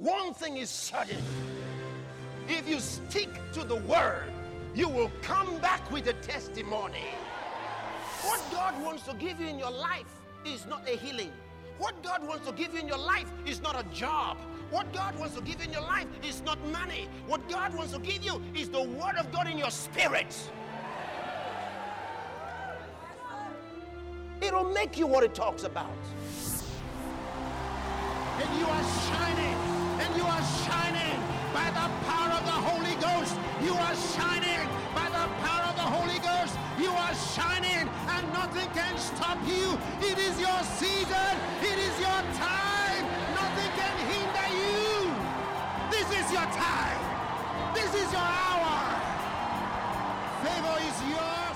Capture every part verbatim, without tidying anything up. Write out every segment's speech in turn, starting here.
One thing is certain. If you stick to the word, you will come back with a testimony. What God wants to give you in your life is not a healing. What God wants to give you in your life is not a job. What God wants to give you in your life is not money. What God wants to give you is the word of God in your spirit. It'll make you what it talks about. And you are shining, and you are shining by the power of the Holy Ghost. You are shining by the power of the Holy Ghost. You are shining, and nothing can stop you. It is your season. It is your time. Nothing can hinder you. This is your time. This is your hour. Favor is yours.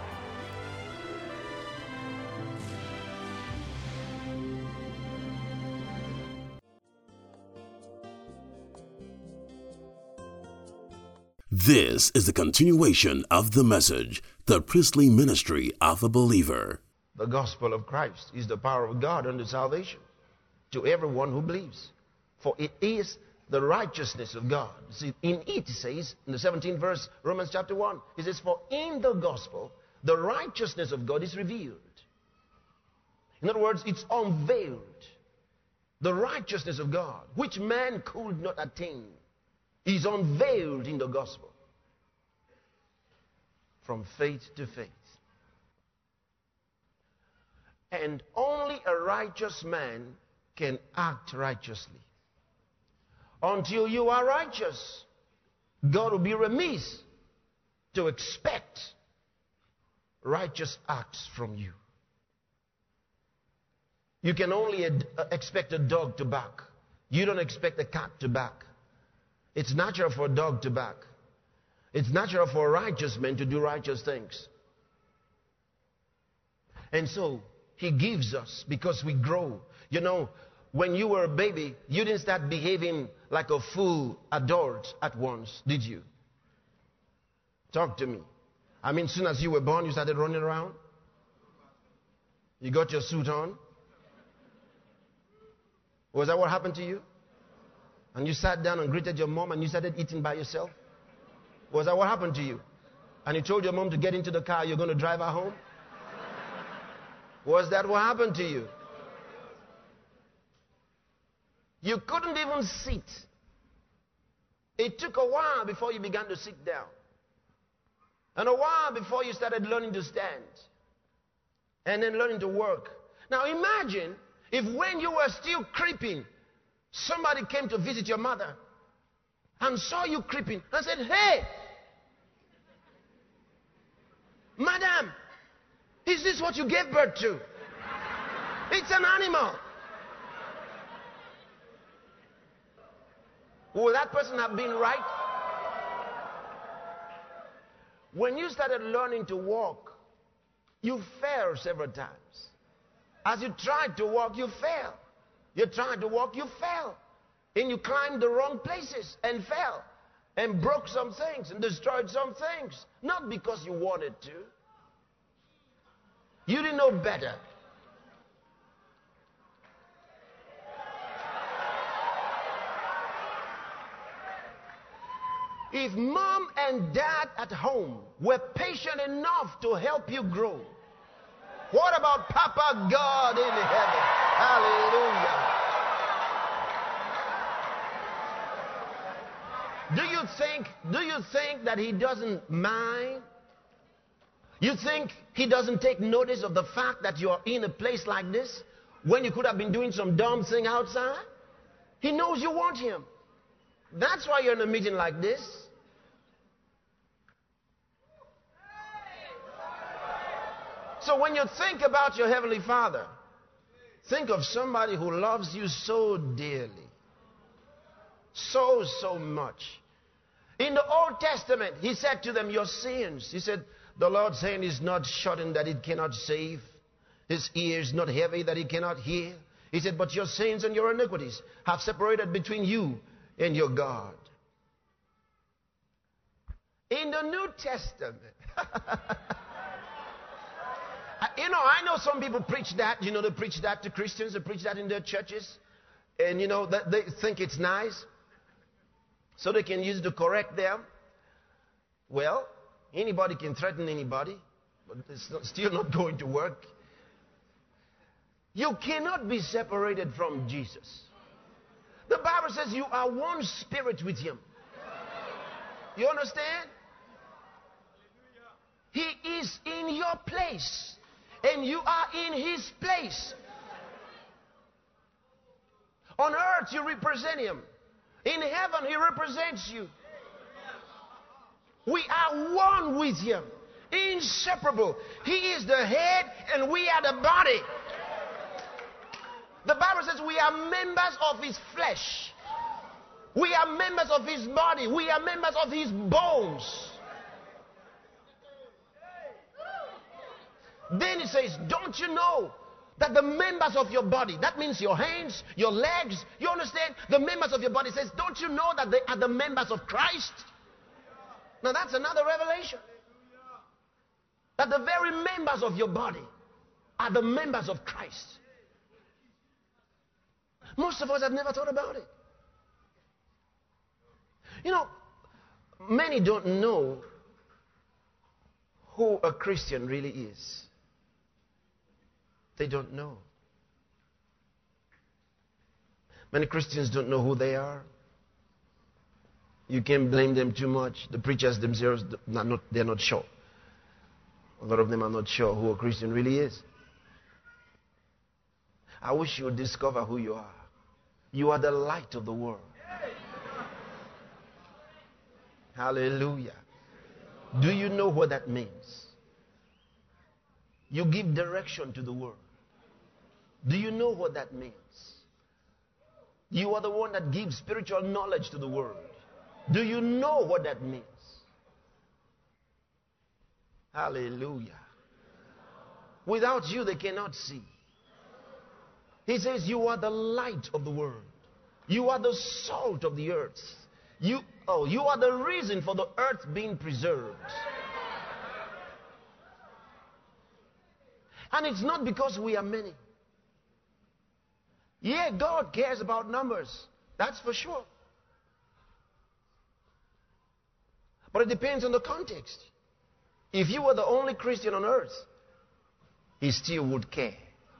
This is the continuation of the message, the priestly ministry of a believer. The gospel of Christ is the power of God unto salvation to everyone who believes. For it is the righteousness of God. See, in it, it says, in the seventeenth verse, Romans chapter one, it says, for in the gospel, the righteousness of God is revealed. In other words, it's unveiled. The righteousness of God, which man could not attain, is unveiled in the gospel. From faith to faith. And only a righteous man can act righteously. Until you are righteous, God will be remiss to expect righteous acts from you. You can only ad- expect a dog to bark. You don't expect a cat to bark. It's natural for a dog to bark. It's natural for a righteous man to do righteous things. And so, he gives us because we grow. You know, when you were a baby, you didn't start behaving like a full adult at once, did you? Talk to me. I mean, as soon as you were born, you started running around? You got your suit on? Was that what happened to you? And you sat down and greeted your mom and you started eating by yourself? Was that what happened to you? And you told your mom to get into the car, you're going to drive her home? Was that what happened to you? You couldn't even sit. It took a while before you began to sit down. And a while before you started learning to stand. And then learning to work. Now imagine if when you were still creeping, somebody came to visit your mother and saw you creeping and said, hey, madam, is this what you gave birth to? It's an animal. Will that person have been right? When you started learning to walk, you fell several times. As you tried to walk, you fell. You tried to walk, you fell. And you climbed the wrong places and fell. And broke some things and destroyed some things. Not because you wanted to. You didn't know better. If mom and dad at home were patient enough to help you grow, what about Papa God in heaven? Hallelujah. Do you think, do you think that he doesn't mind? You think he doesn't take notice of the fact that you are in a place like this when you could have been doing some dumb thing outside? He knows you want him. That's why you're in a meeting like this. So when you think about your Heavenly Father, think of somebody who loves you so dearly. So, so much. In the Old Testament, he said to them, your sins. He said, the Lord's hand is not shortened that it cannot save. His ear is not heavy that he cannot hear. He said, but your sins and your iniquities have separated between you and your God. In the New Testament, you know, I know some people preach that. You know, they preach that to Christians. They preach that in their churches. And you know, that they think it's nice, so they can use it to correct them. Well, anybody can threaten anybody, but it's not, still not going to work. You cannot be separated from Jesus. The Bible says you are one spirit with Him. You understand? He is in your place, and you are in His place. On earth, you represent Him. In heaven, He represents you. We are one with Him. Inseparable. He is the head, and we are the body. The Bible says we are members of His flesh. We are members of His body. We are members of His bones. Then it says, don't you know that the members of your body, that means your hands, your legs, you understand? The members of your body says, don't you know that they are the members of Christ? Now that's another revelation. That the very members of your body are the members of Christ. Most of us have never thought about it. You know, many don't know who a Christian really is. They don't know. Many Christians don't know who they are. You can't blame them too much. The preachers themselves, they're not, they're not sure. A lot of them are not sure who a Christian really is. I wish you would discover who you are. You are the light of the world. Hallelujah. Do you know what that means? You give direction to the world. Do you know what that means? You are the one that gives spiritual knowledge to the world. Do you know what that means? Hallelujah. Without you, they cannot see. He says, you are the light of the world. You are the salt of the earth. You, oh, you are the reason for the earth being preserved. And it's not because we are many. Yeah, God cares about numbers. That's for sure. But it depends on the context. If you were the only Christian on earth, He still would care.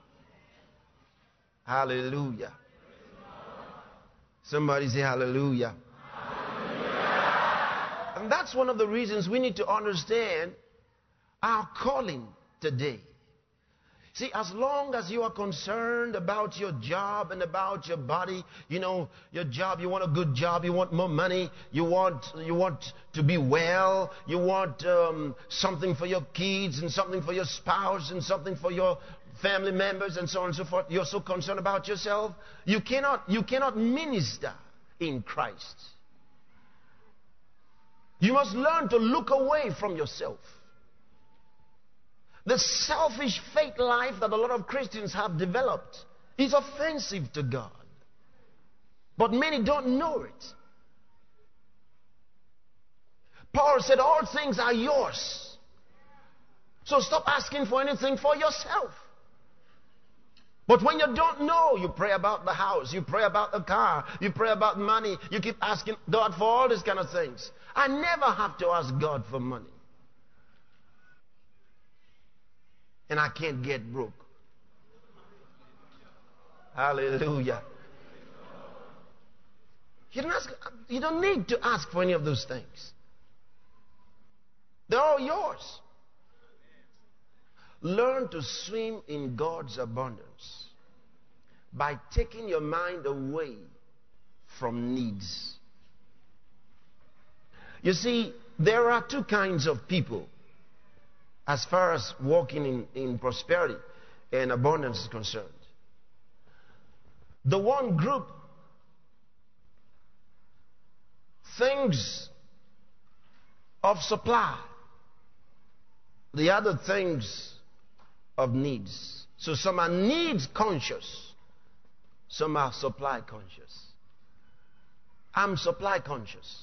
Hallelujah. Somebody say hallelujah. Hallelujah. And that's one of the reasons we need to understand our calling today. See, as long as you are concerned about your job and about your body, you know, your job, you want a good job, you want more money, you want, you want to be well, you want um, something for your kids and something for your spouse and something for your family members and so on and so forth. You're so concerned about yourself. You cannot, you cannot minister in Christ. You must learn to look away from yourself. The selfish faith life that a lot of Christians have developed is offensive to God. But many don't know it. Paul said, all things are yours. So stop asking for anything for yourself. But when you don't know, you pray about the house, you pray about the car, you pray about money, you keep asking God for all these kind of things. I never have to ask God for money. And I can't get broke. Hallelujah. You don't, ask, you don't need to ask for any of those things. They're all yours. Learn to swim in God's abundance by taking your mind away from needs. You see, there are two kinds of people as far as walking in, in prosperity and abundance is concerned. The one group thinks of supply, the other things of needs. So some are needs conscious, some are supply conscious. I'm supply conscious.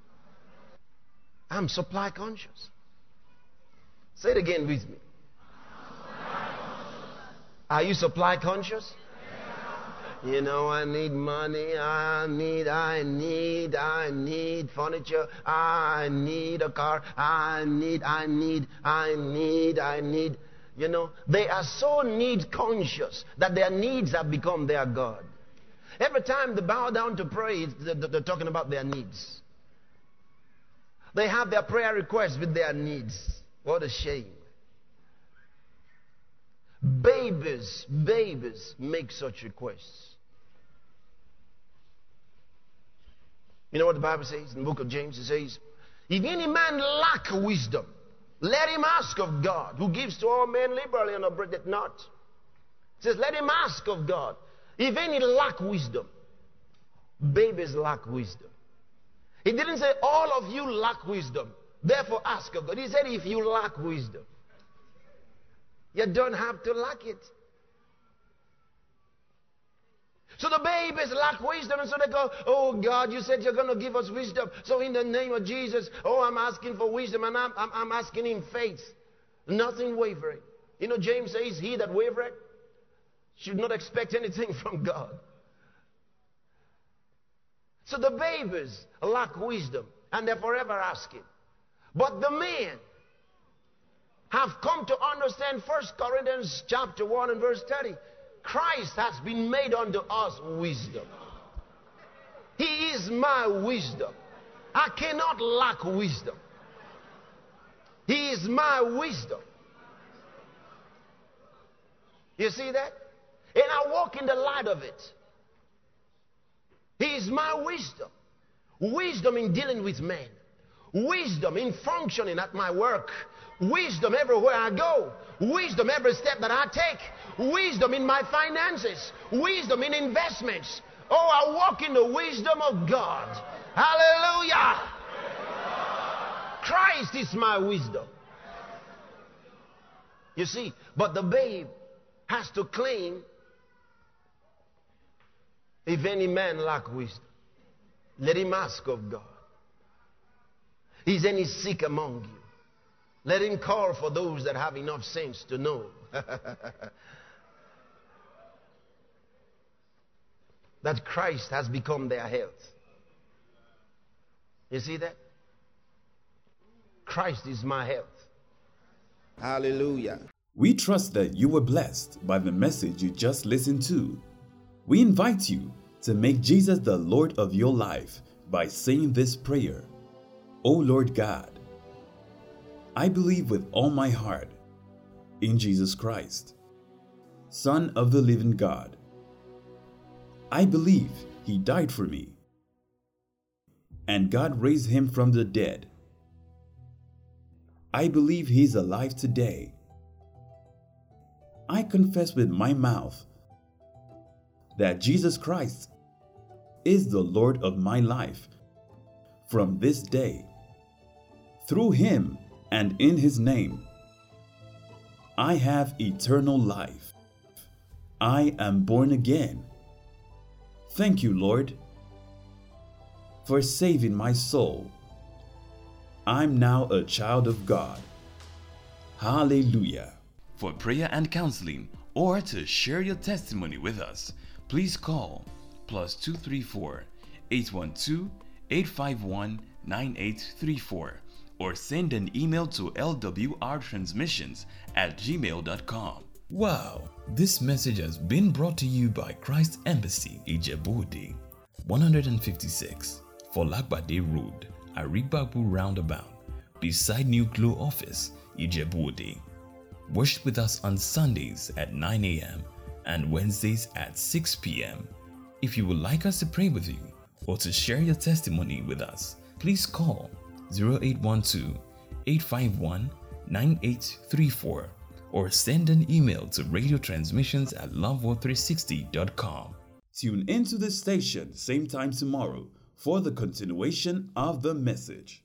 I'm supply conscious. Say it again with me. Are you supply conscious? You know, I need money, I need, I need, I need furniture, I need a car, I need, I need, I need, I need. You know, they are so need conscious that their needs have become their God. Every time they bow down to pray, they're talking about their needs. They have their prayer requests with their needs. What a shame. Babies, babies make such requests. You know what the Bible says in the book of James? It says, if any man lack wisdom, let him ask of God, who gives to all men liberally and upbraideth not. It says, let him ask of God. If any lack wisdom, babies lack wisdom. He didn't say all of you lack wisdom, therefore ask of God. He said if you lack wisdom. You don't have to lack it. So the babies lack wisdom, and so they go, oh God, you said you're going to give us wisdom. So in the name of Jesus, oh, I'm asking for wisdom, and I'm, I'm, I'm asking in faith. Nothing wavering. You know, James says, he that wavereth should not expect anything from God. So the babies lack wisdom, and they're forever asking. But the men have come to understand First Corinthians chapter one and verse thirty. Christ has been made unto us wisdom. He is my wisdom. I cannot lack wisdom. He is my wisdom. You see that? And I walk in the light of it. He is my wisdom. Wisdom in dealing with men. Wisdom in functioning at my work. Wisdom everywhere I go. Wisdom every step that I take. Wisdom in my finances. Wisdom in investments. Oh, I walk in the wisdom of God. Hallelujah. Christ is my wisdom. You see, but the babe has to claim, if any man lack wisdom, let him ask of God. Is any sick among you? Let him call for those that have enough sense to know that Christ has become their health. You see that? Christ is my health. Hallelujah. We trust that you were blessed by the message you just listened to. We invite you to make Jesus the Lord of your life by saying this prayer. O Lord God, I believe with all my heart in Jesus Christ, Son of the living God. I believe he died for me, and God raised him from the dead. I believe he is alive today. I confess with my mouth that Jesus Christ is the Lord of my life from this day. Through him and in his name, I have eternal life. I am born again. Thank you, Lord, for saving my soul. I'm now a child of God. Hallelujah. For prayer and counseling, or to share your testimony with us, please call plus two three four, eight one two, eight five one, nine eight three four or send an email to l w r transmissions at gmail dot com. Wow, this message has been brought to you by Christ Embassy, Ijebu-Ode, one fifty-six, Folagbade Road, Arigbabu Roundabout, beside New Glow Office, Ijebu-Ode. Worship with us on Sundays at nine a m and Wednesdays at six p m If you would like us to pray with you or to share your testimony with us, please call zero eight one two, eight five one, nine eight three four or send an email to radio transmissions at love world three sixty dot com. Tune into the station same time tomorrow for the continuation of the message.